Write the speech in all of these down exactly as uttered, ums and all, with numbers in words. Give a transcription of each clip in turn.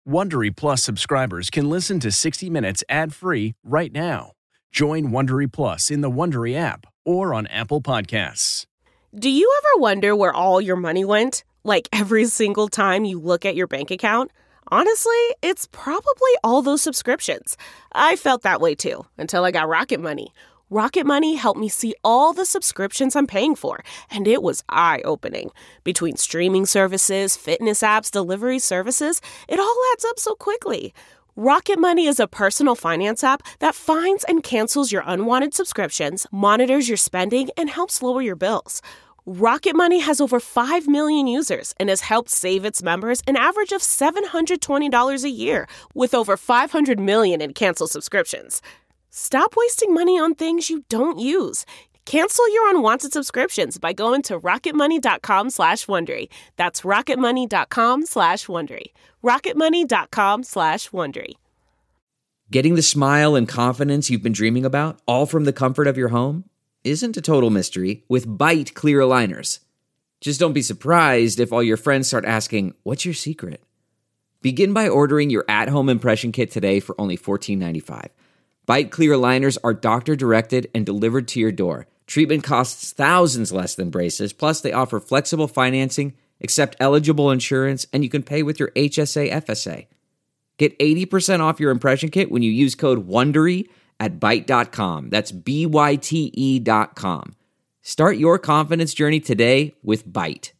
Wondery Plus subscribers can listen to sixty minutes ad-free right now. Join Wondery Plus in the Wondery app or on Apple Podcasts. Do you ever wonder where all your money went? Like every single time you look at your bank account? Honestly, it's probably all those subscriptions. I felt that way too, until I got Rocket Money. Rocket Money helped me see all the subscriptions I'm paying for, and it was eye-opening. Between streaming services, fitness apps, delivery services, it all adds up so quickly. Rocket Money is a personal finance app that finds and cancels your unwanted subscriptions, monitors your spending, and helps lower your bills. Rocket Money has over five million users and has helped save its members an average of seven hundred twenty dollars a year, with over five hundred million in canceled subscriptions. Stop wasting money on things you don't use. Cancel your unwanted subscriptions by going to rocketmoney.com slash Wondery. That's rocketmoney.com slash Wondery. rocketmoney.com slash Wondery. Getting the smile and confidence you've been dreaming about, all from the comfort of your home, isn't a total mystery with Byte clear aligners. Just don't be surprised if all your friends start asking, what's your secret? Begin by ordering your at-home impression kit today for only fourteen ninety-five. Byte clear aligners are doctor-directed and delivered to your door. Treatment costs thousands less than braces, plus they offer flexible financing, accept eligible insurance, and you can pay with your H S A F S A. Get eighty percent off your impression kit when you use code WONDERY at byte dot com. That's B Y T E dot com. Start your confidence journey today with Byte.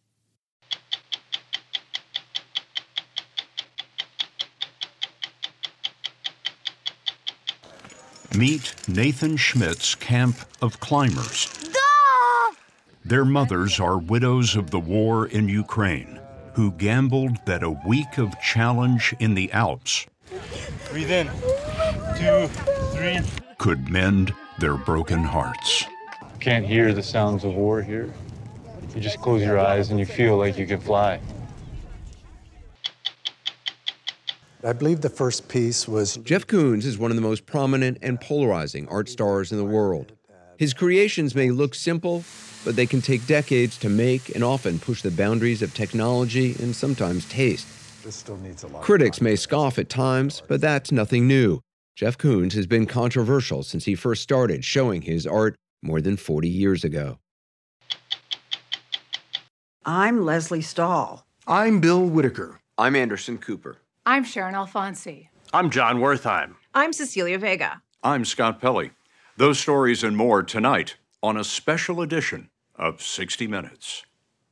Meet Nathan Schmidt's camp of climbers. Ah! Their mothers are widows of the war in Ukraine who gambled that a week of challenge in the Alps Breathe in. Two, three. could mend their broken hearts. Can't hear the sounds of war here. You just close your eyes and you feel like you can fly. I believe the first piece was... Jeff Koons is one of the most prominent and polarizing art stars in the world. His creations may look simple, but they can take decades to make and often push the boundaries of technology and sometimes taste. This still needs a lot. Critics may scoff at times, but that's nothing new. Jeff Koons has been controversial since he first started showing his art more than forty years ago. I'm Leslie Stahl. I'm Bill Whitaker. I'm Anderson Cooper. I'm Sharon Alfonsi. I'm John Wertheim. I'm Cecilia Vega. I'm Scott Pelley. Those stories and more tonight on a special edition of sixty minutes.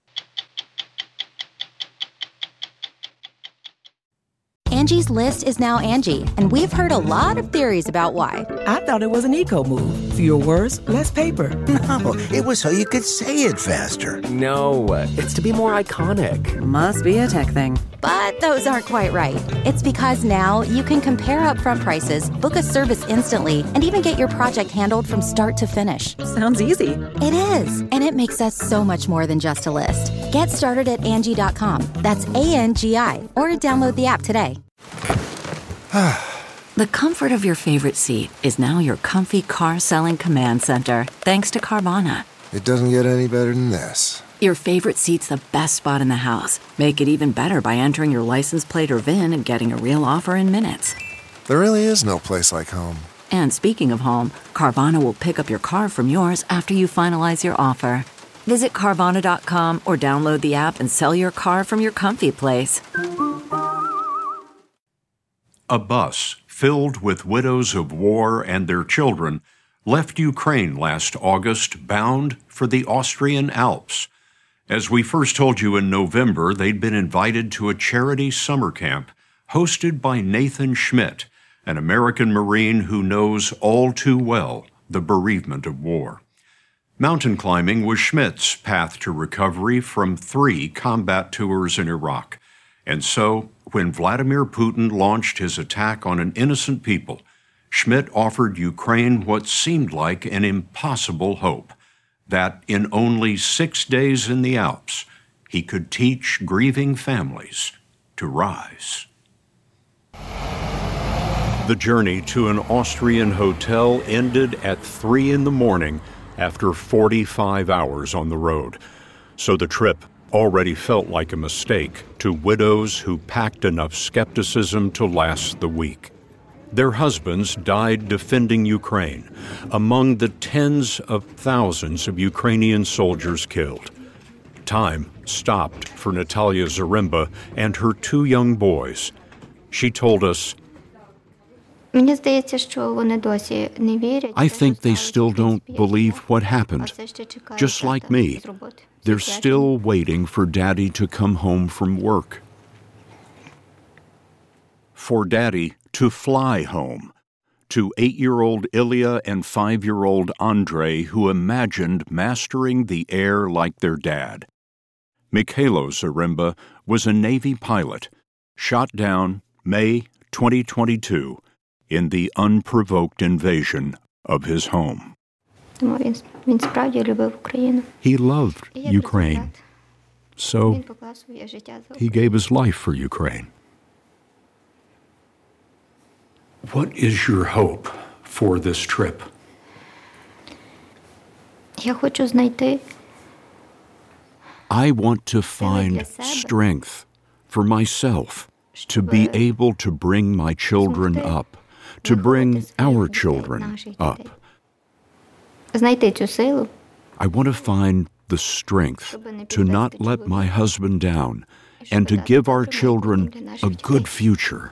Angie's List is now Angie, and we've heard a lot of theories about why. I thought it was an eco move. Fewer words, less paper. No, it was so you could say it faster. No, it's to be more iconic. Must be a tech thing. But those aren't quite right. It's because now you can compare upfront prices, book a service instantly, and even get your project handled from start to finish. Sounds easy. It is, and it makes us so much more than just a list. Get started at Angie dot com. That's A N G I, or download the app today. The comfort of your favorite seat is now your comfy car selling command center, thanks to Carvana. It doesn't get any better than this. Your favorite seat's the best spot in the house. Make it even better by entering your license plate or V I N and getting a real offer in minutes. There really is no place like home. And speaking of home, Carvana will pick up your car from yours after you finalize your offer. Visit Carvana dot com or download the app and sell your car from your comfy place. A bus filled with widows of war and their children left Ukraine last August bound for the Austrian Alps. As we first told you in November, they'd been invited to a charity summer camp hosted by Nathan Schmidt, an American Marine who knows all too well the bereavement of war. Mountain climbing was Schmidt's path to recovery from three combat tours in Iraq. And so, when Vladimir Putin launched his attack on an innocent people, Schmidt offered Ukraine what seemed like an impossible hope, that in only six days in the Alps, he could teach grieving families to rise. The journey to an Austrian hotel ended at three in the morning after forty-five hours on the road. So the trip already felt like a mistake to widows who packed enough skepticism to last the week. Their husbands died defending Ukraine, among the tens of thousands of Ukrainian soldiers killed. Time stopped for Natalia Zaremba and her two young boys. She told us, I think they still don't believe what happened. Just like me, they're still waiting for Daddy to come home from work. For Daddy to fly home, to eight-year-old Ilya and five-year-old Andrei, who imagined mastering the air like their dad. Mikhailo Zaremba was a Navy pilot, shot down May twenty twenty-two in the unprovoked invasion of his home. He loved Ukraine, so he gave his life for Ukraine. What is your hope for this trip? I want to find strength for myself, to be able to bring my children up, to bring our children up. I want to find the strength to not let my husband down and to give our children a good future.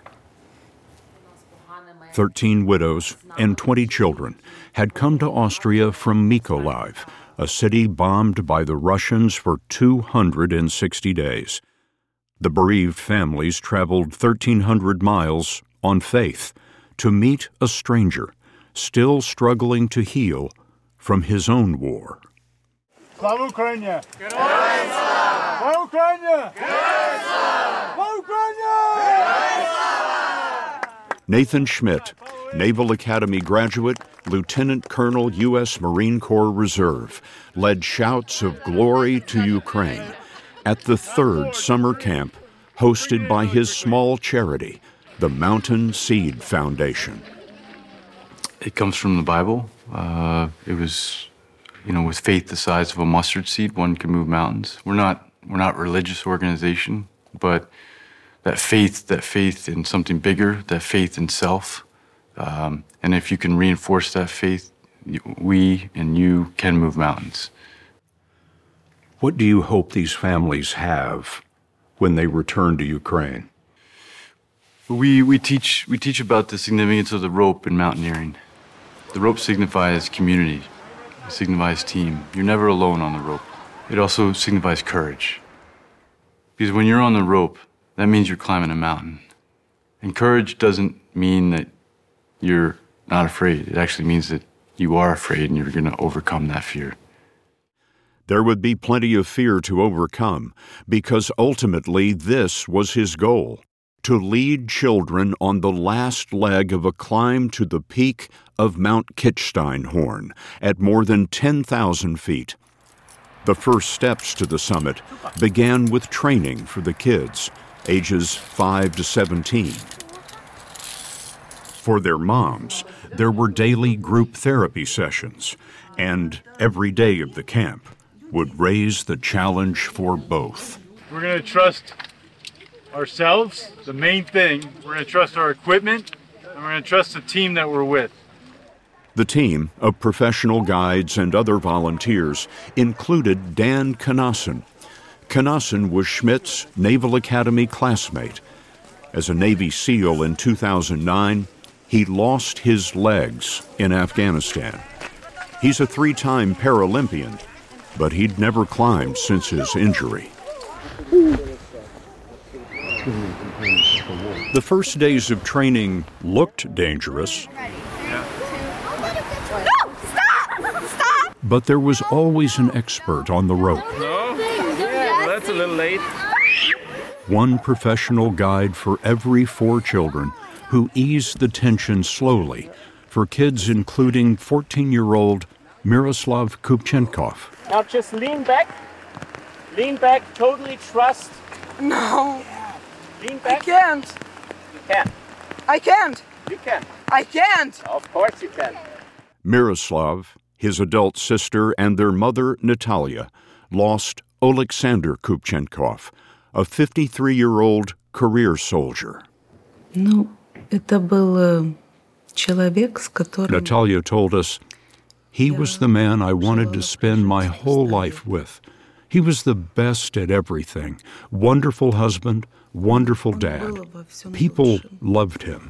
Thirteen widows and twenty children had come to Austria from Mykolaiv, a city bombed by the Russians for two hundred sixty days. The bereaved families traveled thirteen hundred miles on faith to meet a stranger still struggling to heal from his own war. Slava Ukraini! Героям слава! Слава Україні! Героям слава! Слава Україні! Героям слава! Nathan Schmidt, Naval Academy graduate, Lieutenant Colonel U S Marine Corps Reserve, led shouts of glory to Ukraine at the third summer camp hosted by his small charity, the Mountain Seed Foundation. It comes from the Bible. Uh, it was, you know, with faith the size of a mustard seed, one can move mountains. We're not, we're not a religious organization, but that faith, that faith in something bigger, that faith in self. Um, and if you can reinforce that faith, we and you can move mountains. What do you hope these families have when they return to Ukraine? We, we, teach, we teach about the significance of the rope in mountaineering. The rope signifies community. It signifies team. You're never alone on the rope. It also signifies courage. Because when you're on the rope, that means you're climbing a mountain. And courage doesn't mean that you're not afraid. It actually means that you are afraid and you're going to overcome that fear. There would be plenty of fear to overcome, because ultimately this was his goal: to lead children on the last leg of a climb to the peak of Mount Kitzsteinhorn at more than ten thousand feet. The first steps to the summit began with training for the kids, ages five to seventeen. For their moms, there were daily group therapy sessions, and every day of the camp would raise the challenge for both. We're going to trust ourselves, the main thing. We're going to trust our equipment, and we're going to trust the team that we're with. The team of professional guides and other volunteers included Dan Kanassen. Kanassen was Schmidt's Naval Academy classmate. As a Navy SEAL in two thousand nine, he lost his legs in Afghanistan. He's a three-time Paralympian, but he'd never climbed since his injury. The first days of training looked dangerous, but there was always an expert on the rope. No? Yeah, that's a little late. One professional guide for every four children who eased the tension slowly for kids including fourteen-year-old Miroslav Kupchenkov. Now just lean back. Lean back, totally trust. No. Lean back. I can't. You can. I can't. You can. I can't. Of course you can. Miroslav, his adult sister, and their mother, Natalia, lost Alexander Kupchenkov, a fifty-three-year-old career soldier. Ну, это был человек, с которым... Natalia told us, he was the man I wanted to spend my whole life with. He was the best at everything. Wonderful husband, wonderful dad. People loved him.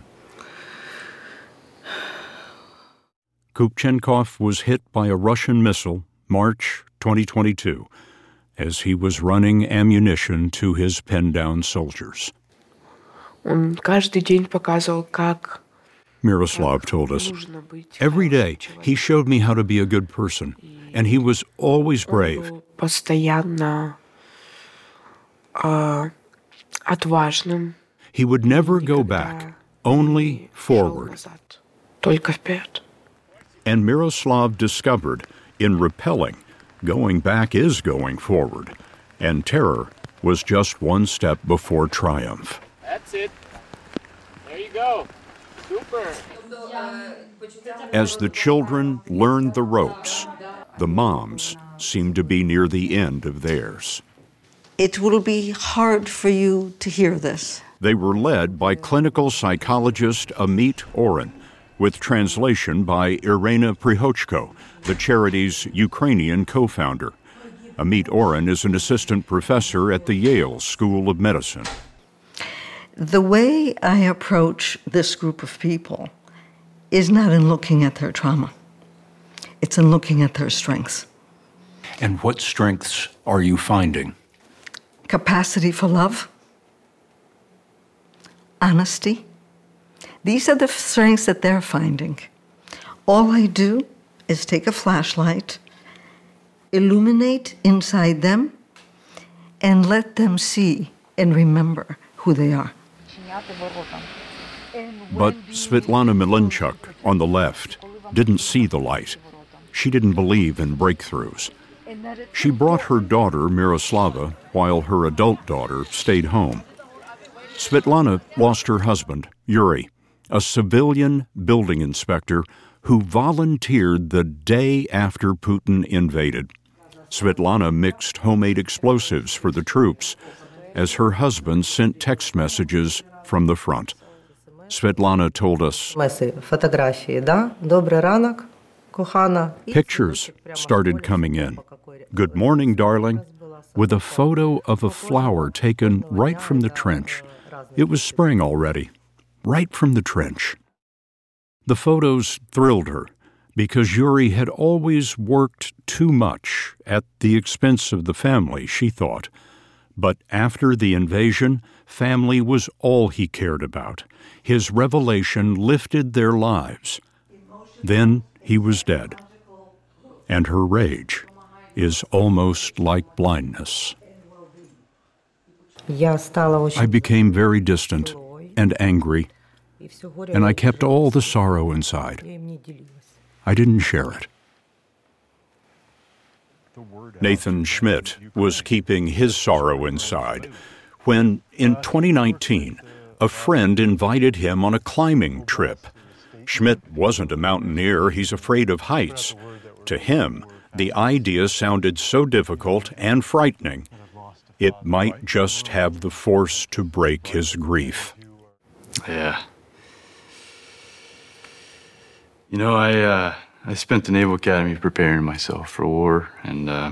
Kupchenkov was hit by a Russian missile March twenty twenty-two as he was running ammunition to his pinned-down soldiers. Он каждый день показывал, как Miroslav told us, every day he showed me how to be a good person, and he was always brave. Постоянно uh, отважным. He would never go back, only forward. Только вперед. And Miroslav discovered, in repelling, going back is going forward, and terror was just one step before triumph. That's it. There you go. Super. As the children learned the ropes, the moms seemed to be near the end of theirs. It will be hard for you to hear this. They were led by clinical psychologist Amit Oren, with translation by Irina Prihochko, the charity's Ukrainian co-founder. Amit Oren is an assistant professor at the Yale School of Medicine. The way I approach this group of people is not in looking at their trauma. It's in looking at their strengths. And what strengths are you finding? Capacity for love, honesty. These are the strengths that they're finding. All I do is take a flashlight, illuminate inside them, and let them see and remember who they are. But Svetlana Milinchuk, on the left, didn't see the light. She didn't believe in breakthroughs. She brought her daughter, Miroslava, while her adult daughter stayed home. Svetlana lost her husband, Yuri, a civilian building inspector who volunteered the day after Putin invaded. Svetlana mixed homemade explosives for the troops as her husband sent text messages from the front. Svetlana told us, pictures started coming in. Good morning, darling, with a photo of a flower taken right from the trench. It was spring already, right from the trench. The photos thrilled her because Yuri had always worked too much at the expense of the family, she thought. But after the invasion, family was all he cared about. His revelation lifted their lives. Then he was dead. And her rage is almost like blindness. I became very distant and angry, and I kept all the sorrow inside. I didn't share it. Nathan Schmidt was keeping his sorrow inside when, in twenty nineteen, a friend invited him on a climbing trip. Schmidt wasn't a mountaineer, he's afraid of heights. To him, the idea sounded so difficult and frightening, it might just have the force to break his grief. Yeah. You know, I uh, I spent the Naval Academy preparing myself for war, and uh,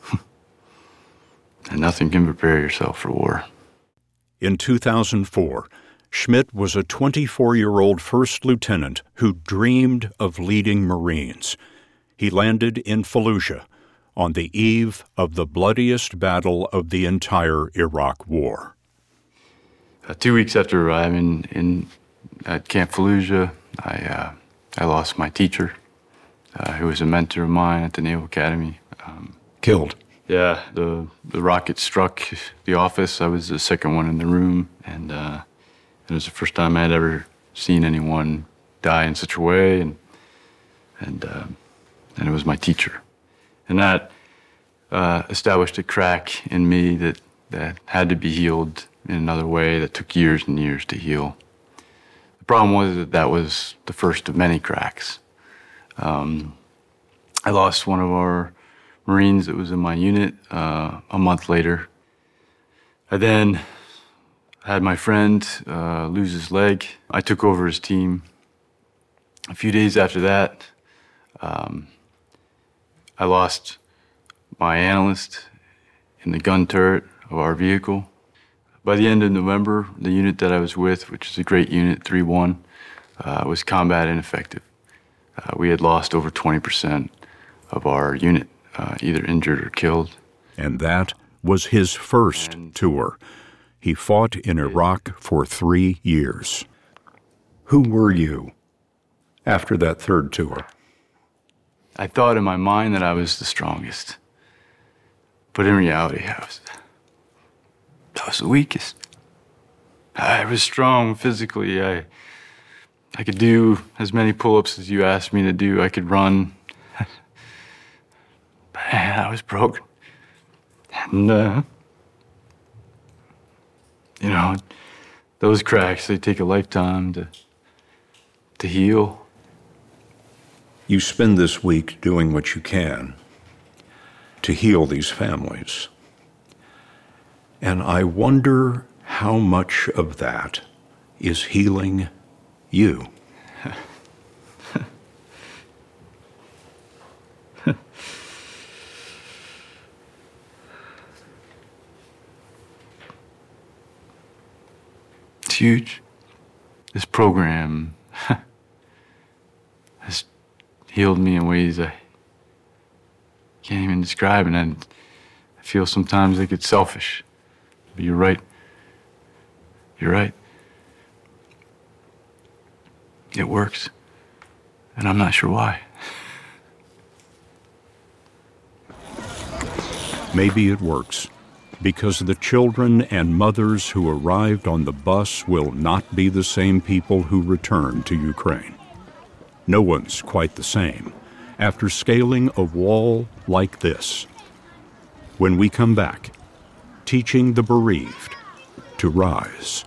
and nothing can prepare yourself for war. In two thousand four, Schmidt was a twenty-four-year-old first lieutenant who dreamed of leading Marines. He landed in Fallujah on the eve of the bloodiest battle of the entire Iraq War. Uh, two weeks after arriving in at Camp Fallujah, I uh, I lost my teacher, uh, who was a mentor of mine at the Naval Academy. Um, Killed. Yeah, the the rocket struck the office. I was the second one in the room, and uh, it was the first time I had ever seen anyone die in such a way, and and uh, and it was my teacher, and that uh, established a crack in me that that had to be healed in another way that took years and years to heal. The problem was that that was the first of many cracks. Um, I lost one of our Marines that was in my unit uh, a month later. I then had my friend uh, lose his leg. I took over his team. A few days after that, um, I lost my analyst in the gun turret of our vehicle. By the end of November, the unit that I was with, which is a great unit, three one, uh, was combat ineffective. Uh, we had lost over twenty percent of our unit, uh, either injured or killed. And that was his first and tour. He fought in Iraq for three years. Who were you after that third tour? I thought in my mind that I was the strongest. But in reality, I was, I was the weakest. I was strong physically. I, I could do as many pull-ups as you asked me to do. I could run. Man, I was broken. And, uh, you know, those cracks, they take a lifetime to, to heal. You spend this week doing what you can to heal these families. And I wonder how much of that is healing you. It's huge. This program has healed me in ways I can't even describe, and I, I feel sometimes like it's selfish. But you're right. You're right. It works, and I'm not sure why. Maybe it works because the children and mothers who arrived on the bus will not be the same people who return to Ukraine. No one's quite the same after scaling a wall like this. When we come back, teaching the bereaved to rise.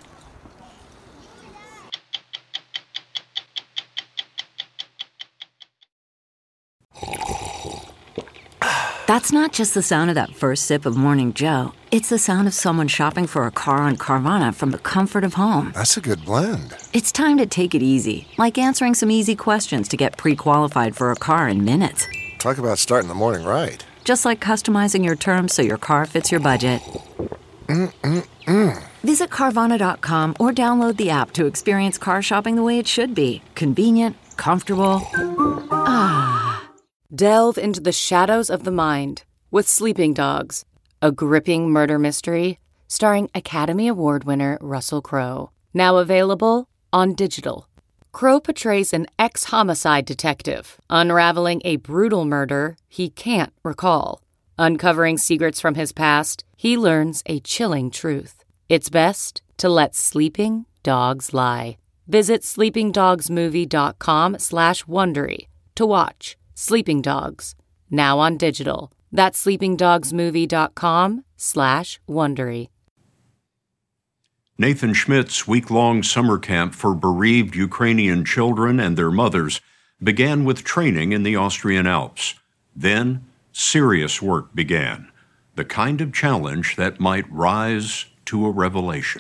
That's not just the sound of that first sip of Morning Joe. It's the sound of someone shopping for a car on Carvana from the comfort of home. That's a good blend. It's time to take it easy, like answering some easy questions to get pre-qualified for a car in minutes. Talk about starting the morning right. Just like customizing your terms so your car fits your budget. Mm-mm-mm. Visit Carvana dot com or download the app to experience car shopping the way it should be. Convenient, comfortable. Ah. Delve into the shadows of the mind with Sleeping Dogs, a gripping murder mystery starring Academy Award winner Russell Crowe. Now available on digital. Crowe portrays an ex-homicide detective unraveling a brutal murder he can't recall. Uncovering secrets from his past, he learns a chilling truth. It's best to let sleeping dogs lie. Visit sleeping dogs movie dot com slash Wondery to watch Sleeping Dogs, now on digital. That's sleeping dogs movie dot com slash Wondery. Nathan Schmidt's week-long summer camp for bereaved Ukrainian children and their mothers began with training in the Austrian Alps. Then, serious work began, the kind of challenge that might rise to a revelation.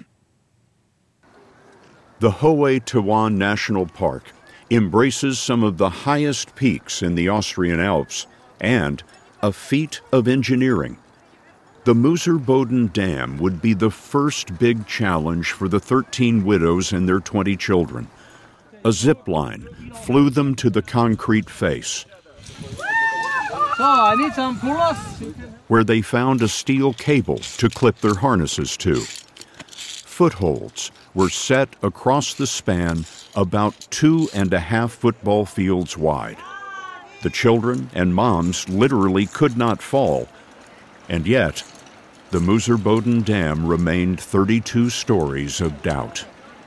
The Hohe Tauern National Park embraces some of the highest peaks in the Austrian Alps and a feat of engineering. The Müsserboden Dam would be the first big challenge for the thirteen widows and their twenty children. A zip line flew them to the concrete face, So I need some pull-ups. where they found a steel cable to clip their harnesses to. Footholds were set across the span about two and a half football fields wide. The children and moms literally could not fall, and yet the Müsserboden Dam remained thirty-two stories of doubt.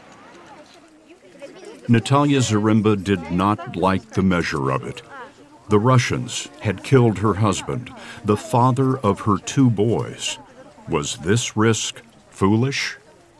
Natalia Zaremba did not like the measure of it. The Russians had killed her husband, the father of her two boys. Was this risk foolish?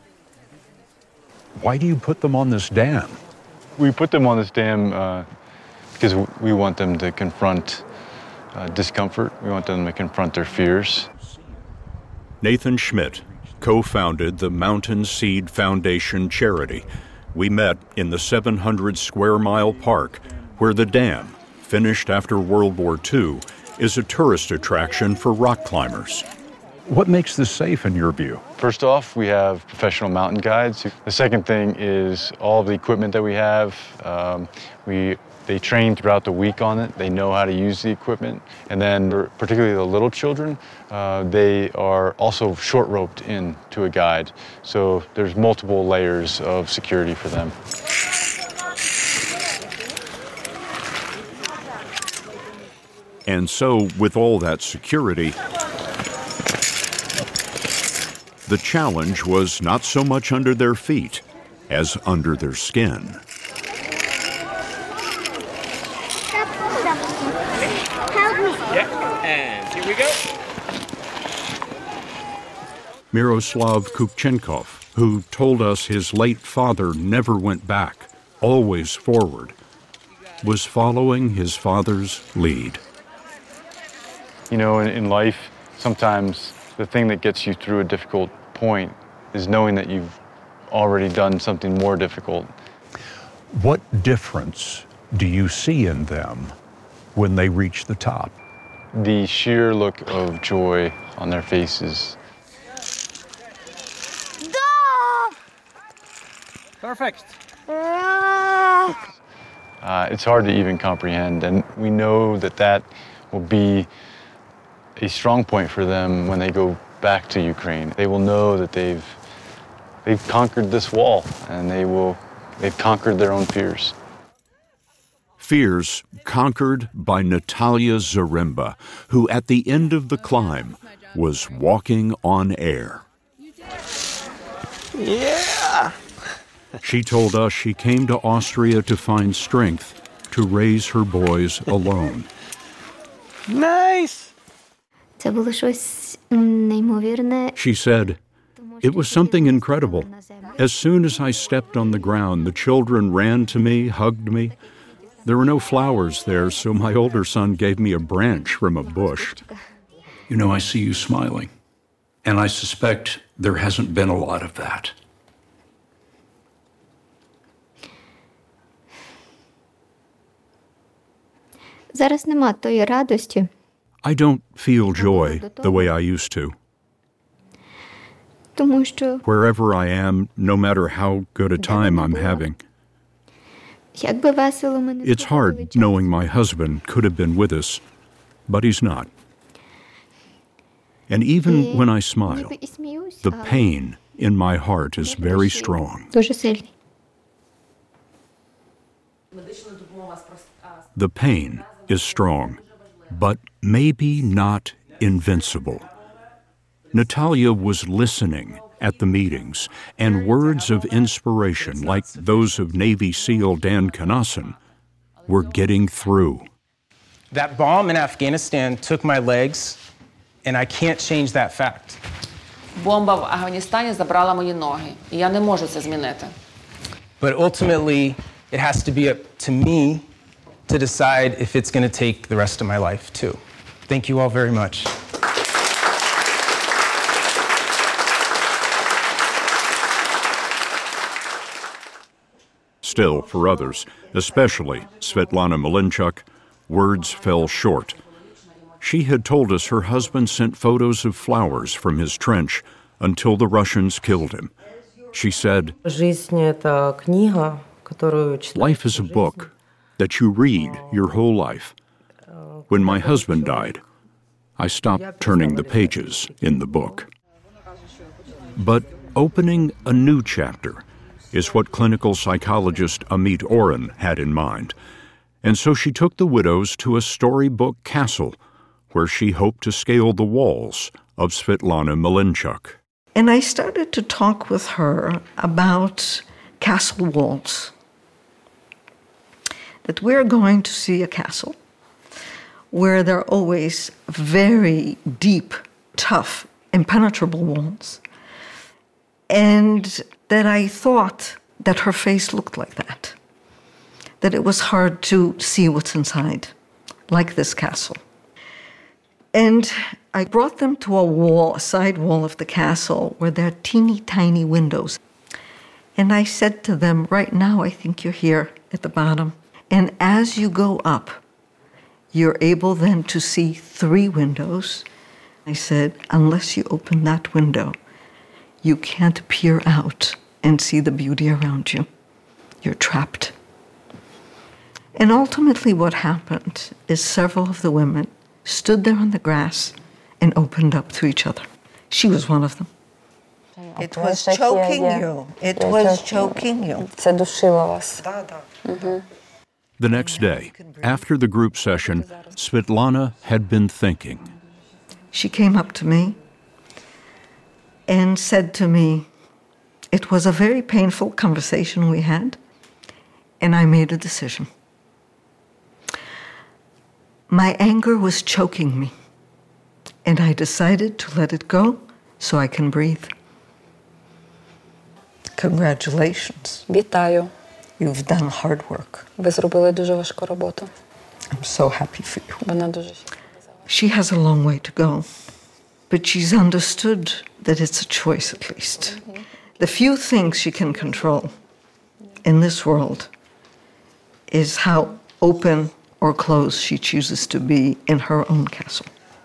Why do you put them on this dam? We put them on this dam uh, because we want them to confront uh, discomfort. We want them to confront their fears. Nathan Schmidt co-founded the Mountain Seed Foundation charity. We met in the seven hundred square mile park where the dam, finished after World War Two, is a tourist attraction for rock climbers. What makes this safe in your view? First off, we have professional mountain guides. The second thing is all of the equipment that we have. Um, we They train throughout the week on it. They know how to use the equipment. And then, particularly the little children, uh, they are also short roped in to a guide. So there's multiple layers of security for them. And so, with all that security, the challenge was not so much under their feet as under their skin. Here we go. Miroslav Kupchenkov, who told us his late father never went back, always forward, was following his father's lead. You know, in, in life, sometimes the thing that gets you through a difficult point is knowing that you've already done something more difficult. What difference do you see in them when they reach the top? The sheer look of joy on their faces. Perfect. Uh, it's hard to even comprehend, and we know that that will be a strong point for them when they go back to Ukraine. They will know that they've they've conquered this wall, and they will they've conquered their own fears. Fears conquered by Natalia Zaremba, who at the end of the climb was walking on air. Yeah! She told us she came to Austria to find strength to raise her boys alone. Nice! Це було щось неймовірне. She said, "It was something incredible. As soon as I stepped on the ground, the children ran to me, hugged me. There were no flowers there, so my older son gave me a branch from a bush." You know, I see you smiling, and I suspect there hasn't been a lot of that. Зараз нема тої радості. I don't feel joy the way I used to. Тому що Wherever I am, no matter how good a time I'm having, як би весело ми не it's hard knowing my husband could have been with us, but he's not. And even when I smile, the pain in my heart is very strong. Дуже сильний. The pain is strong, but maybe not invincible. Natalia was listening at the meetings, and words of inspiration, like those of Navy SEAL Dan Kanasan, were getting through. That bomb in Afghanistan took my legs, and I can't change that fact. Бомба в Афганістані забрала мої ноги, і я не можу це змінити. But ultimately, it has to be up to me to decide if it's going to take the rest of my life, too. Thank you all very much. Still, for others, especially Svetlana Malinchuk, words fell short. She had told us her husband sent photos of flowers from his trench until the Russians killed him. She said, "Life is a book that you read your whole life. When my husband died, I stopped turning the pages in the book." But opening a new chapter is what clinical psychologist Amit Oren had in mind. And so she took the widows to a storybook castle where she hoped to scale the walls of Svetlana Malinchuk. And I started to talk with her about castle walls. That we're going to see a castle where there are always very deep, tough, impenetrable walls. And that I thought that her face looked like that. That it was hard to see what's inside, like this castle. And I brought them to a wall, a side wall of the castle, where there are teeny tiny windows. And I said to them, right now, I think you're here at the bottom. And as you go up, you're able then to see three windows. I said, unless you open that window, you can't peer out and see the beauty around you. You're trapped. And ultimately what happened is several of the women stood there on the grass and opened up to each other. She was one of them. It was choking you. It was choking you. Це душило вас. The next day, after the group session, Svetlana had been thinking. She came up to me and said to me, it was a very painful conversation we had, and I made a decision. My anger was choking me, and I decided to let it go so I can breathe. Congratulations. Вітаю. You've done hard work. Ви зробили дуже важку роботу. I'm so happy for you. Вона дуже She has a long way to go, but she's understood that it's a choice at least. Mm-hmm. The few things she can control in this world is how open or closed she chooses to be in her own castle.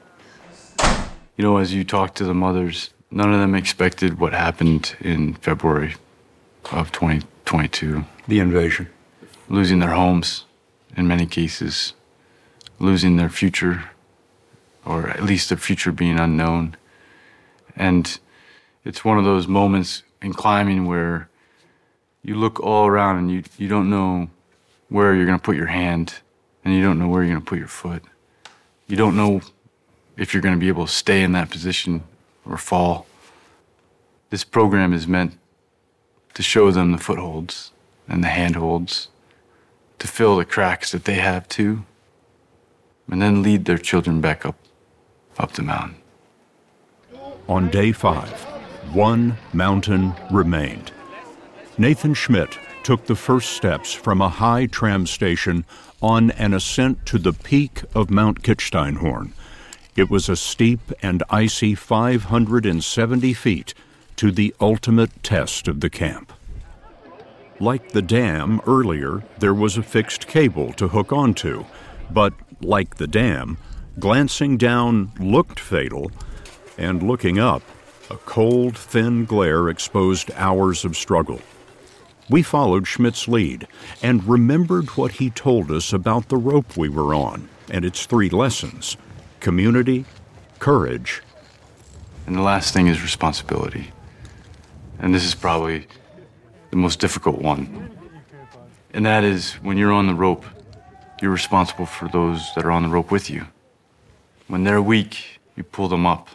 You know, as you talk to the mothers, none of them expected what happened in February of twenty twenty-two. The invasion. Losing their homes, in many cases, losing their future, or at least their future being unknown. And it's one of those moments in climbing where you look all around and you, you don't know where you're going to put your hand, and you don't know where you're going to put your foot. You don't know if you're going to be able to stay in that position or fall. This program is meant to show them the footholds and the handholds, to fill the cracks that they have too, and then lead their children back up, up the mountain. On day five, one mountain remained. Nathan Schmidt took the first steps from a high tram station on an ascent to the peak of Mount Kitzsteinhorn. It was a steep and icy five hundred seventy feet to the ultimate test of the camp. Like the dam earlier, there was a fixed cable to hook onto, but like the dam, glancing down looked fatal, and looking up, a cold, thin glare exposed hours of struggle. We followed Schmidt's lead and remembered what he told us about the rope we were on and its three lessons: community, courage, and the last thing is responsibility. And this is probably the most difficult one. And that is, when you're on the rope, you're responsible for those that are on the rope with you. When they're weak, you pull them up.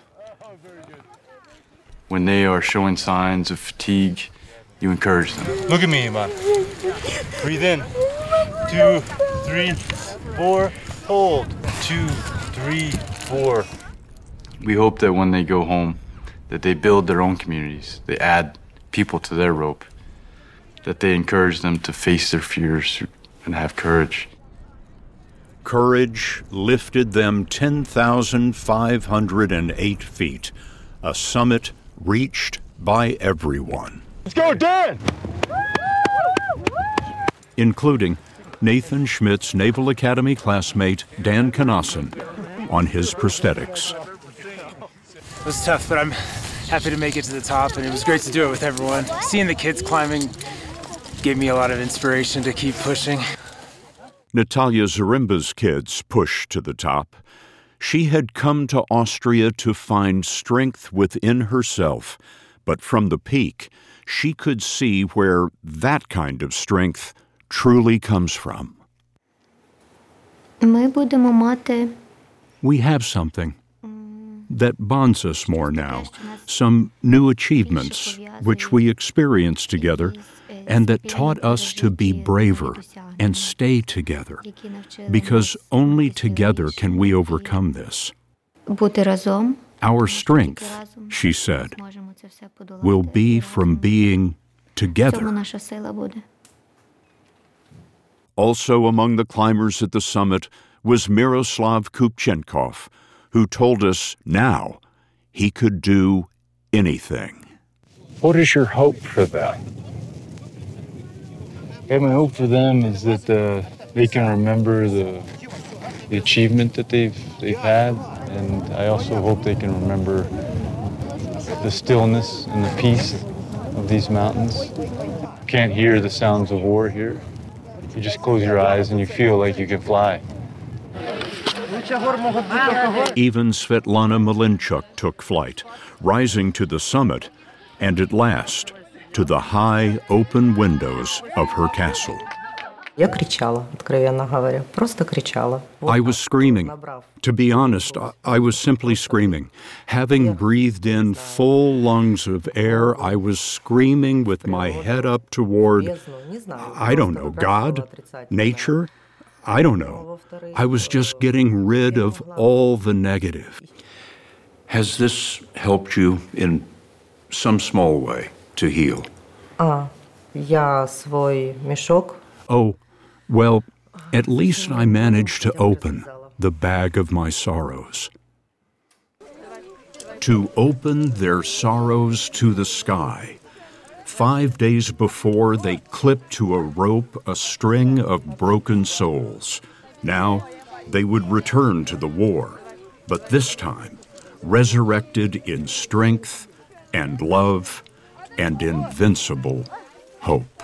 When they are showing signs of fatigue, you encourage them. Look at me, Iman. Breathe in. Two, three, four. Hold. Two, three, four. We hope that when they go home, that they build their own communities. They add people to their rope. That they encourage them to face their fears and have courage. Courage lifted them ten thousand five hundred eight feet, a summit reached by everyone. Let's go, Dan! Including Nathan Schmidt's Naval Academy classmate Dan Knassen on his prosthetics. It was tough, but I'm happy to make it to the top, and it was great to do it with everyone. Seeing the kids climbing gave me a lot of inspiration to keep pushing. Natalia Zarimba's kids pushed to the top. She had come to Austria to find strength within herself, but from the peak, she could see where that kind of strength truly comes from. Ми будемо мати We have something that bonds us more now, some new achievements which we experienced together and that taught us to be braver and stay together, because only together can we overcome this. бути разом. Our strength, she said, will be from being together. Цьому наша сила буде. Also among the climbers at the summit was Miroslav Kupchenkov, who told us now he could do anything. What is your hope for them? Okay, my hope for them is that uh, they can remember the, the achievement that they've they've had, and I also hope they can remember the stillness and the peace of these mountains. You can't hear the sounds of war here. You just close your eyes and you feel like you can fly. Even Svetlana Malinchuk took flight, rising to the summit, and at last to the high, open windows of her castle. Я кричала, откровенно говоря, просто кричала. I was screaming. To be honest, I was simply screaming. Having breathed in full lungs of air, I was screaming with my head up toward, I don't know, God? Nature? I don't know. I was just getting rid of all the negative. Has this helped you in some small way to heal? А, я свой мешок. Oh, well, at least I managed to open the bag of my sorrows. To open their sorrows to the sky. Five days before, they clipped to a rope a string of broken souls. Now, they would return to the war, but this time, resurrected in strength and love and invincible hope.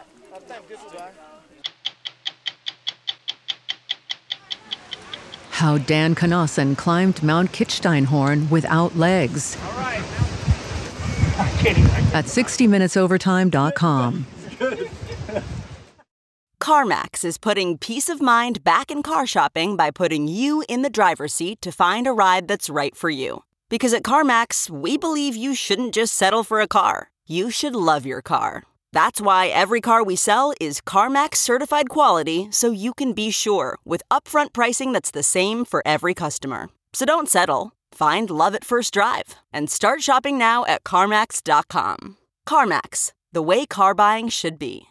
How Dan Knassen climbed Mount Kitzsteinhorn without legs. All right. I'm kidding. At sixty minutes overtime dot com. CarMax is putting peace of mind back in car shopping by putting you in the driver's seat to find a ride that's right for you. Because at CarMax, we believe you shouldn't just settle for a car. You should love your car. That's why every car we sell is CarMax certified quality, so you can be sure with upfront pricing that's the same for every customer. So don't settle. Find love at first drive and start shopping now at CarMax dot com. CarMax, the way car buying should be.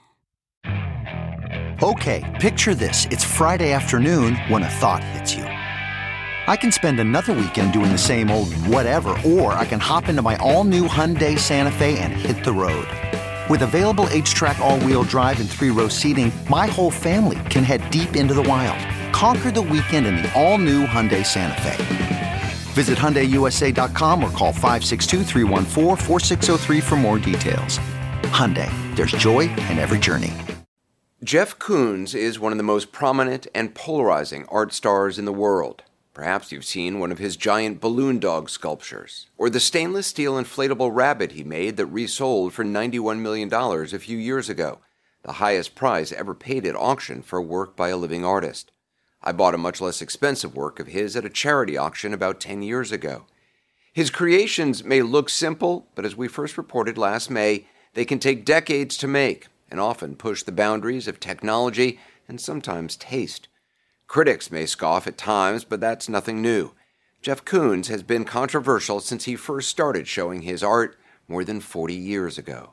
Okay, picture this. It's Friday afternoon when a thought hits you. I can spend another weekend doing the same old whatever, or I can hop into my all-new Hyundai Santa Fe and hit the road. With available H-Track all-wheel drive and three-row seating, my whole family can head deep into the wild. Conquer the weekend in the all-new Hyundai Santa Fe. Visit Hyundai U S A dot com or call five six two, three one four, four six zero three for more details. Hyundai, there's joy in every journey. Jeff Koons is one of the most prominent and polarizing art stars in the world. Perhaps you've seen one of his giant balloon dog sculptures, or the stainless steel inflatable rabbit he made that resold for ninety-one million dollars a few years ago, the highest price ever paid at auction for work by a living artist. I bought a much less expensive work of his at a charity auction about ten years ago. His creations may look simple, but as we first reported last May, they can take decades to make and often push the boundaries of technology and sometimes taste. Critics may scoff at times, but that's nothing new. Jeff Koons has been controversial since he first started showing his art more than forty years ago.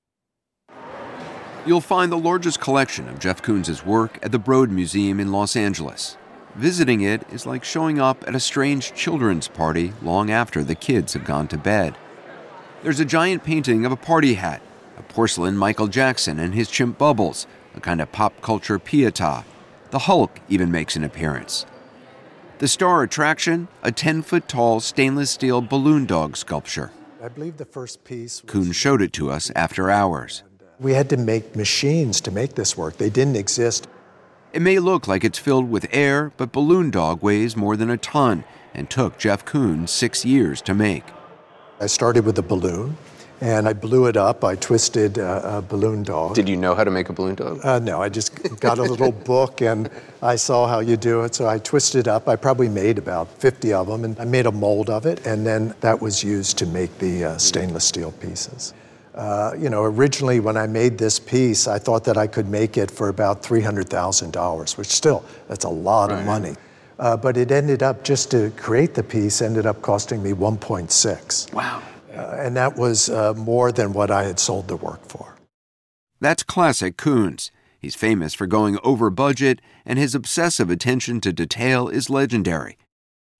You'll find the largest collection of Jeff Koons' work at the Broad Museum in Los Angeles. Visiting it is like showing up at a strange children's party long after the kids have gone to bed. There's a giant painting of a party hat, a porcelain Michael Jackson and his chimp Bubbles, a kind of pop culture pietà. The Hulk even makes an appearance. The star attraction, a ten-foot-tall stainless steel balloon dog sculpture. I believe the first piece... Koons showed it to us after hours. We had to make machines to make this work. They didn't exist. It may look like it's filled with air, but Balloon Dog weighs more than a ton and took Jeff Koons six years to make. I started with a balloon, and I blew it up. I twisted a, a balloon dog. Did you know how to make a balloon dog? Uh, no, I just got a little book, and I saw how you do it, so I twisted up. I probably made about fifty of them, and I made a mold of it, and then that was used to make the uh, stainless steel pieces. Uh, you know, originally when I made this piece, I thought that I could make it for about three hundred thousand dollars, which still, that's a lot right. of money. Uh, but it ended up, just to create the piece, ended up costing me one point six. Wow. Uh, and that was uh, more than what I had sold the work for. That's classic Koons. He's famous for going over budget, and his obsessive attention to detail is legendary.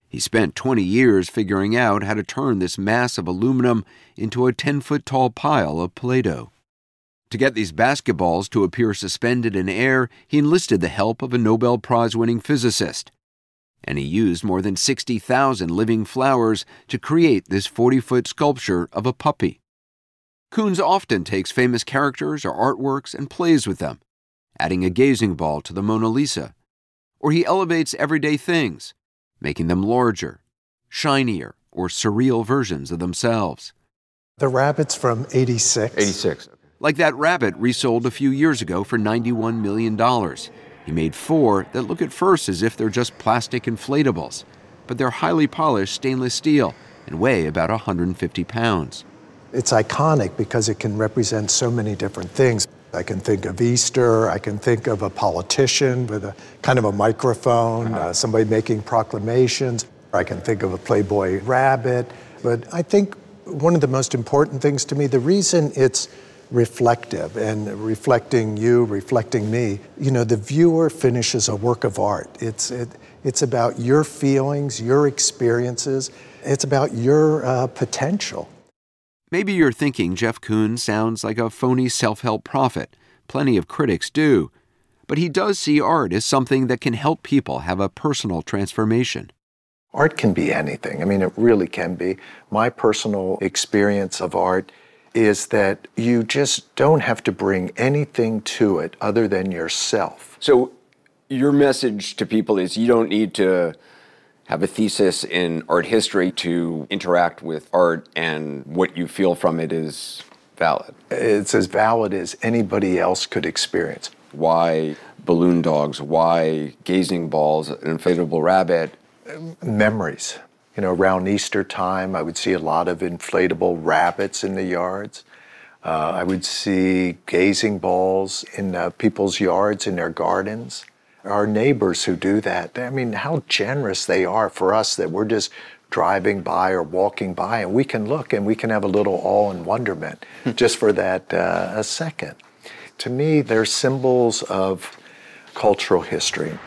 He spent twenty years figuring out how to turn this mass of aluminum into a ten-foot-tall pile of Play-Doh. To get these basketballs to appear suspended in air, he enlisted the help of a Nobel Prize-winning physicist. And he used more than sixty thousand living flowers to create this forty-foot sculpture of a puppy. Koons often takes famous characters or artworks and plays with them, adding a gazing ball to the Mona Lisa. Or he elevates everyday things, making them larger, shinier, or surreal versions of themselves. The rabbit's from eighty-six. eighty-six. Like that rabbit resold a few years ago for ninety-one million dollars. He made four that look at first as if they're just plastic inflatables, but they're highly polished stainless steel and weigh about one hundred fifty pounds. It's iconic because it can represent so many different things. I can think of Easter, I can think of a politician with a kind of a microphone, uh, somebody making proclamations. I can think of a Playboy rabbit. But I think one of the most important things to me, the reason it's reflective and reflecting you, reflecting me, you know, the viewer finishes a work of art. It's, it, it's about your feelings, your experiences. It's about your uh, potential. Maybe you're thinking Jeff Koons sounds like a phony self-help prophet. Plenty of critics do. But he does see art as something that can help people have a personal transformation. Art can be anything. I mean, it really can be. My personal experience of art is that you just don't have to bring anything to it other than yourself. So your message to people is you don't need to have a thesis in art history to interact with art, and what you feel from it is valid. It's as valid as anybody else could experience. Why balloon dogs? Why gazing balls? An inflatable rabbit? Memories. You know, around Easter time, I would see a lot of inflatable rabbits in the yards. Uh, I would see gazing balls in uh, people's yards, in their gardens. Our neighbors who do that, I mean, how generous they are for us that we're just driving by or walking by and we can look and we can have a little awe and wonderment just for that uh, a second. To me, they're symbols of cultural history.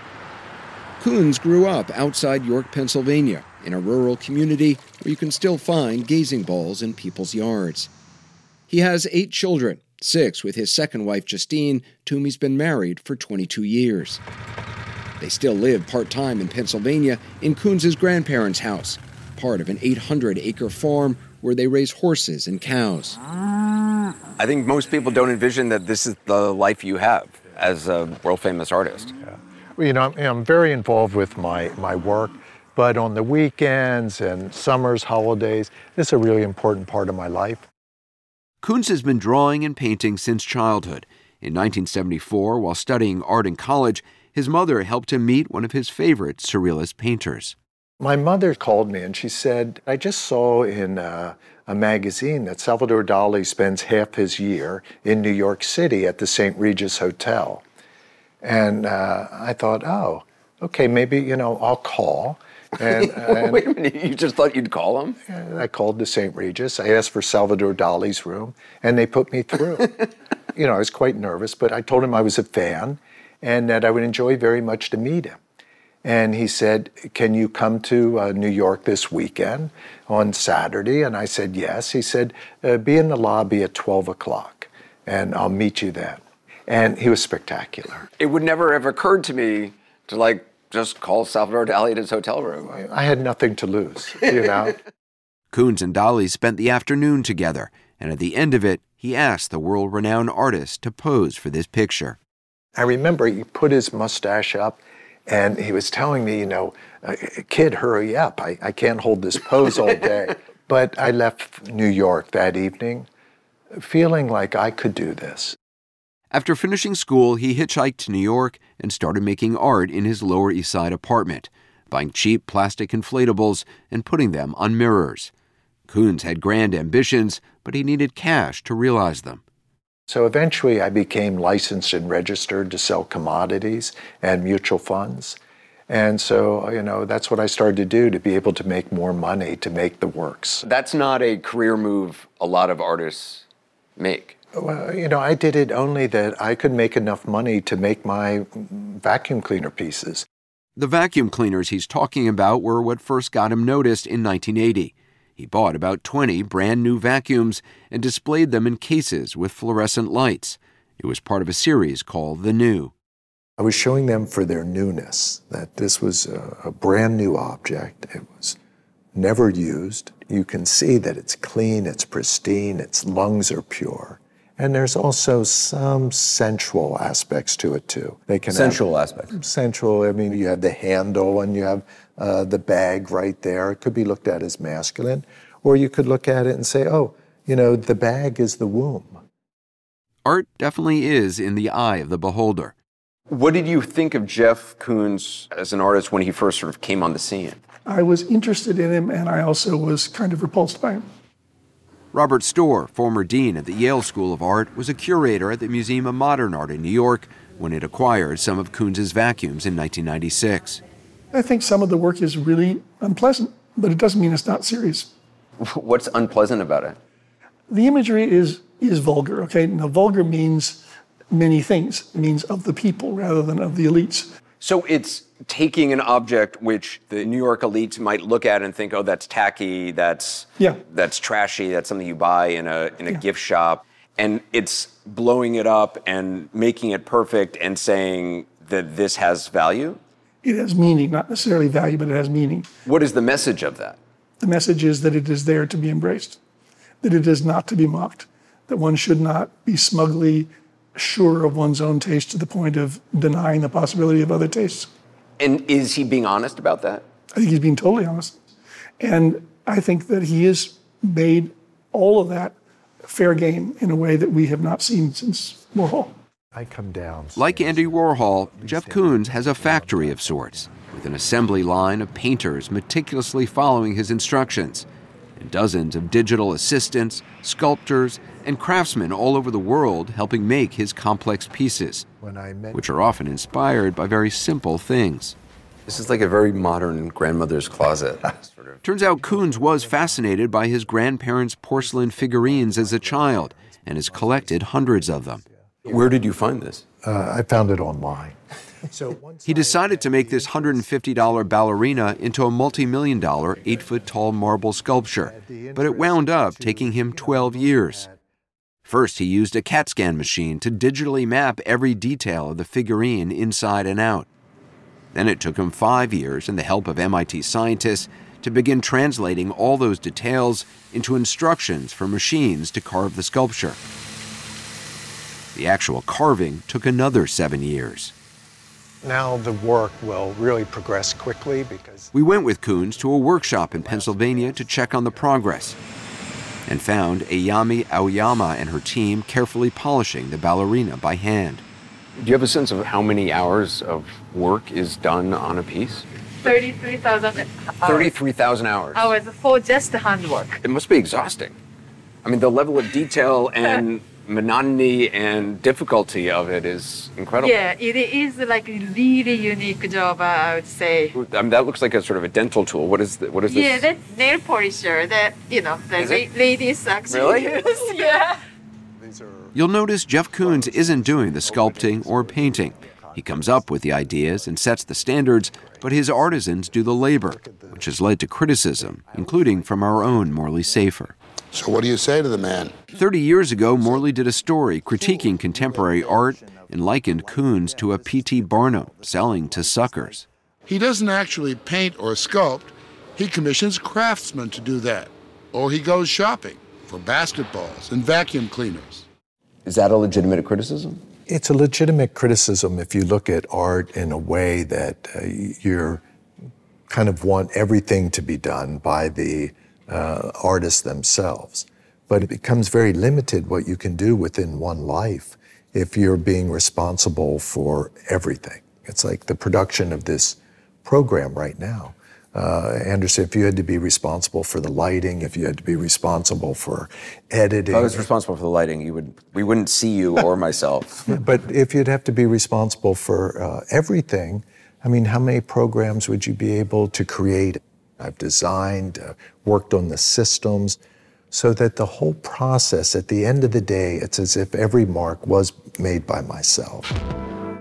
Koons grew up outside York, Pennsylvania, in a rural community where you can still find gazing balls in people's yards. He has eight children, six with his second wife, Justine, to whom he's been married for twenty-two years. They still live part-time in Pennsylvania in Koons' grandparents' house, part of an eight hundred acre farm where they raise horses and cows. I think most people don't envision that this is the life you have as a world-famous artist. Yeah. Well, you know, I'm, I'm very involved with my, my work, but on the weekends and summers, holidays, this is a really important part of my life. Koons has been drawing and painting since childhood. In nineteen seventy-four, while studying art in college, his mother helped him meet one of his favorite surrealist painters. My mother called me and she said, I just saw in uh, a magazine that Salvador Dali spends half his year in New York City at the Saint Regis Hotel. And uh, I thought, oh, okay, maybe, you know, I'll call. And, and Wait a minute, you just thought you'd call him? I called the Saint Regis. I asked for Salvador Dali's room, and they put me through. You know, I was quite nervous, but I told him I was a fan and that I would enjoy very much to meet him. And he said, can you come to uh, New York this weekend on Saturday? And I said, yes. He said, uh, be in the lobby at twelve o'clock, and I'll meet you then. And he was spectacular. It would never have occurred to me to, like, just call Salvador Dali at his hotel room. I had nothing to lose, you know. Koons and Dali spent the afternoon together, and at the end of it, he asked the world-renowned artist to pose for this picture. I remember he put his mustache up, and he was telling me, you know, kid, hurry up. I, I can't hold this pose all day. But I left New York that evening feeling like I could do this. After finishing school, he hitchhiked to New York and started making art in his Lower East Side apartment, buying cheap plastic inflatables and putting them on mirrors. Koons had grand ambitions, but he needed cash to realize them. So eventually I became licensed and registered to sell commodities and mutual funds. And so, you know, that's what I started to do to be able to make more money, to make the works. That's not a career move a lot of artists make. Well, you know, I did it only that I could make enough money to make my vacuum cleaner pieces. The vacuum cleaners he's talking about were what first got him noticed in nineteen eighty. He bought about twenty brand new vacuums and displayed them in cases with fluorescent lights. It was part of a series called The New. I was showing them for their newness, that this was a, a brand new object. It was never used. You can see that it's clean, it's pristine, its lungs are pure. And there's also some sensual aspects to it too. They can sensual have, aspects. Sensual, I mean, you have the handle and you have uh, the bag right there. It could be looked at as masculine. Or you could look at it and say, oh, you know, the bag is the womb. Art definitely is in the eye of the beholder. What did you think of Jeff Koons as an artist when he first sort of came on the scene? I was interested in him, and I also was kind of repulsed by him. Robert Storr, former dean at the Yale School of Art, was a curator at the Museum of Modern Art in New York when it acquired some of Koons's vacuums in nineteen ninety-six. I think some of the work is really unpleasant, but it doesn't mean it's not serious. What's unpleasant about it? The imagery is is vulgar, okay? Now, vulgar means many things. It means of the people rather than of the elites. So it's taking an object which the New York elites might look at and think, oh, that's tacky, that's yeah. that's trashy, that's something you buy in a in a yeah. gift shop, and it's blowing it up and making it perfect and saying that this has value? It has meaning, not necessarily value, but it has meaning. What is the message of that? The message is that it is there to be embraced, that it is not to be mocked, that one should not be smugly sure of one's own taste to the point of denying the possibility of other tastes. And is he being honest about that? I think he's being totally honest. And I think that he has made all of that fair game in a way that we have not seen since Warhol. I come down. Like Andy Warhol, Jeff Koons has a factory of sorts, with an assembly line of painters meticulously following his instructions, and dozens of digital assistants, sculptors, and craftsmen all over the world helping make his complex pieces, which are often inspired by very simple things. This is like a very modern grandmother's closet. Sort of. Turns out Koons was fascinated by his grandparents' porcelain figurines as a child and has collected hundreds of them. Where did you find this? Uh, I found it online. He decided to make this one hundred fifty dollars ballerina into a multi-million dollar, eight-foot-tall marble sculpture, but it wound up taking him twelve years. First, he used a CAT scan machine to digitally map every detail of the figurine inside and out. Then it took him five years and the help of M I T scientists to begin translating all those details into instructions for machines to carve the sculpture. The actual carving took another seven years. Now the work will really progress quickly because... We went with Koons to a workshop in Pennsylvania to check on the progress and found Ayami Aoyama and her team carefully polishing the ballerina by hand. Do you have a sense of how many hours of work is done on a piece? thirty-three thousand hours. thirty-three thousand hours. Hours for just handwork. It must be exhausting. I mean, the level of detail and monotony and difficulty of it is incredible. Yeah, it is like a really unique job, I would say. I mean, that looks like a sort of a dental tool. What is the, what is this? Yeah, that's nail polisher that, you know, the la- ladies actually really? use. Yeah. You'll notice Jeff Koons isn't doing the sculpting or painting. He comes up with the ideas and sets the standards, but his artisans do the labor, which has led to criticism, including from our own Morley Safer. So what do you say to the man? Thirty years ago, Morley did a story critiquing contemporary art and likened Koons to a P T Barnum selling to suckers. He doesn't actually paint or sculpt. He commissions craftsmen to do that. Or he goes shopping for basketballs and vacuum cleaners. Is that a legitimate criticism? It's a legitimate criticism if you look at art in a way that uh, you're kind of want everything to be done by the uh, artists themselves. But it becomes very limited what you can do within one life if you're being responsible for everything. It's like the production of this program right now. Uh, Anderson, if you had to be responsible for the lighting, if you had to be responsible for editing. If I was responsible for the lighting, you would we wouldn't see you or myself. But if you'd have to be responsible for uh, everything, I mean, how many programs would you be able to create? I've designed, uh, worked on the systems, so that the whole process, at the end of the day, it's as if every mark was made by myself.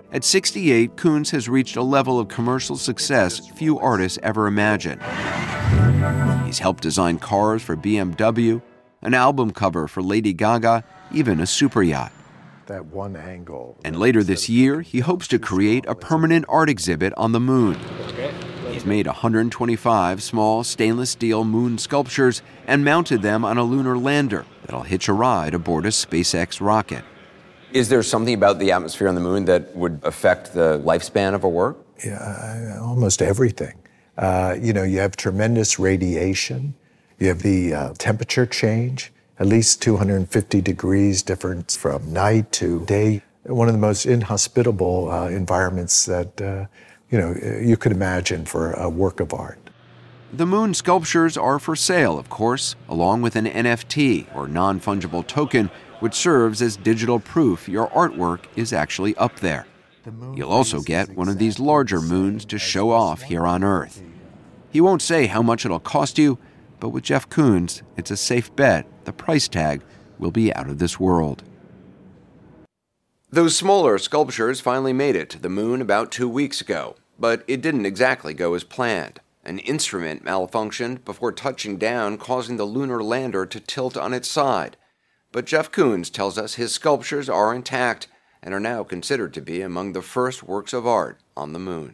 At sixty-eight, Koons has reached a level of commercial success few artists ever imagined. He's helped design cars for B M W, an album cover for Lady Gaga, even a super yacht. That one angle. And later this year, he hopes to create a permanent art exhibit on the moon. He's made one hundred twenty-five small stainless steel moon sculptures and mounted them on a lunar lander that'll hitch a ride aboard a SpaceX rocket. Is there something about the atmosphere on the moon that would affect the lifespan of a work? Yeah, almost everything. Uh, you know, you have tremendous radiation. You have the uh, temperature change. At least two hundred fifty degrees difference from night to day. One of the most inhospitable uh, environments that, uh, you know, you could imagine for a work of art. The moon sculptures are for sale, of course, along with an N F T, or non-fungible token, which serves as digital proof your artwork is actually up there. You'll also get one of these larger moons to show off here on Earth. He won't say how much it'll cost you, but with Jeff Koons, it's a safe bet the price tag will be out of this world. Those smaller sculptures finally made it to the moon about two weeks ago, but it didn't exactly go as planned. An instrument malfunctioned before touching down, causing the lunar lander to tilt on its side. But Jeff Koons tells us his sculptures are intact and are now considered to be among the first works of art on the moon.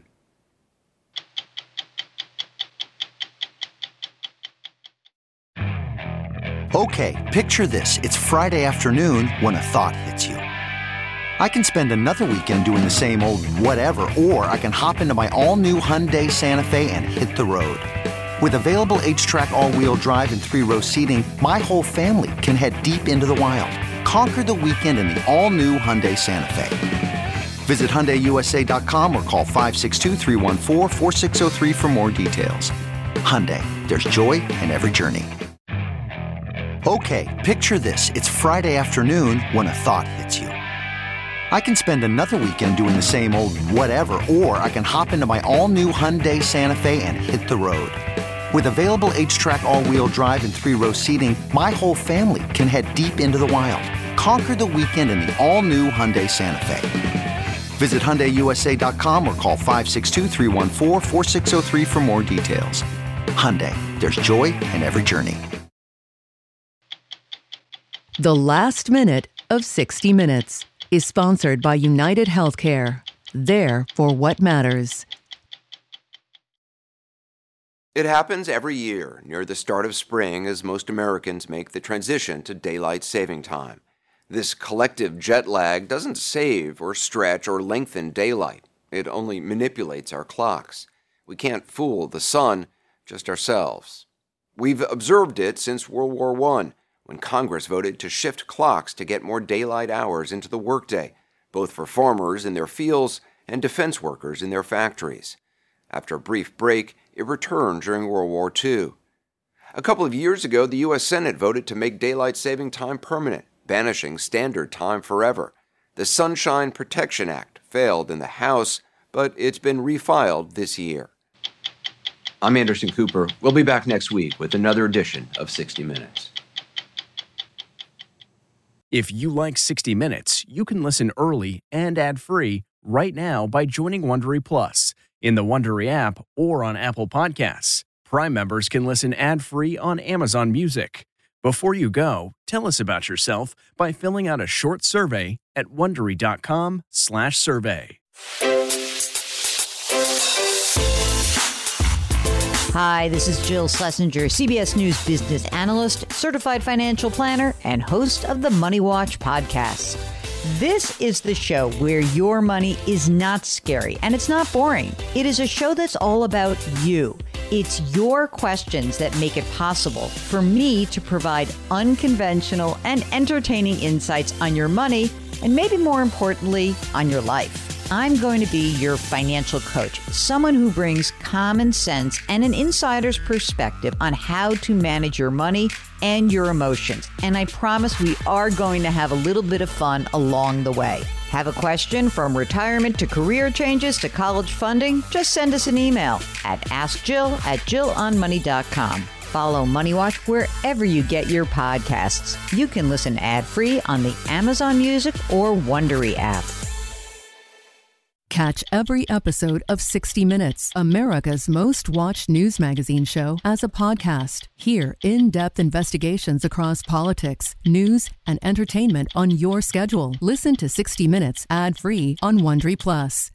Okay, picture this. It's Friday afternoon when a thought hits you. I can spend another weekend doing the same old whatever, or I can hop into my all-new Hyundai Santa Fe and hit the road. With available H-Track all-wheel drive and three-row seating, my whole family can head deep into the wild. Conquer the weekend in the all-new Hyundai Santa Fe. Visit Hyundai U S A dot com or call five six two, three one four, four six zero three for more details. Hyundai, there's joy in every journey. Okay, picture this. It's Friday afternoon when a thought hits you. I can spend another weekend doing the same old whatever, or I can hop into my all-new Hyundai Santa Fe and hit the road. With available H-Track all-wheel drive and three-row seating, my whole family can head deep into the wild. Conquer the weekend in the all-new Hyundai Santa Fe. Visit Hyundai U S A dot com or call five six two, three one four, four six zero three for more details. Hyundai, there's joy in every journey. The Last Minute of sixty minutes is sponsored by United Healthcare. There for what matters. It happens every year near the start of spring as most Americans make the transition to daylight saving time. This collective jet lag doesn't save or stretch or lengthen daylight. It only manipulates our clocks. We can't fool the sun, just ourselves. We've observed it since World War One, when Congress voted to shift clocks to get more daylight hours into the workday, both for farmers in their fields and defense workers in their factories. After a brief break, it returned during World War Two. A couple of years ago, the U S Senate voted to make daylight saving time permanent, banishing standard time forever. The Sunshine Protection Act failed in the House, but it's been refiled this year. I'm Anderson Cooper. We'll be back next week with another edition of sixty minutes. If you like sixty minutes, you can listen early and ad-free right now by joining Wondery Plus in the Wondery app or on Apple Podcasts. Prime members can listen ad-free on Amazon Music. Before you go, tell us about yourself by filling out a short survey at wondery dot com slash survey. Hi, this is Jill Schlesinger, C B S News business analyst, certified financial planner, and host of the Money Watch podcast. This is the show where your money is not scary and it's not boring. It is a show that's all about you. It's your questions that make it possible for me to provide unconventional and entertaining insights on your money, and maybe more importantly, on your life. I'm going to be your financial coach, someone who brings common sense and an insider's perspective on how to manage your money and your emotions. And I promise we are going to have a little bit of fun along the way. Have a question from retirement to career changes to college funding? Just send us an email at ask jill at jill on money dot com. Follow Money Watch wherever you get your podcasts. You can listen ad-free on the Amazon Music or Wondery app. Catch every episode of sixty minutes, America's most watched news magazine show, as a podcast. Hear in-depth investigations across politics, news, and entertainment on your schedule. Listen to sixty minutes ad-free on Wondery Plus.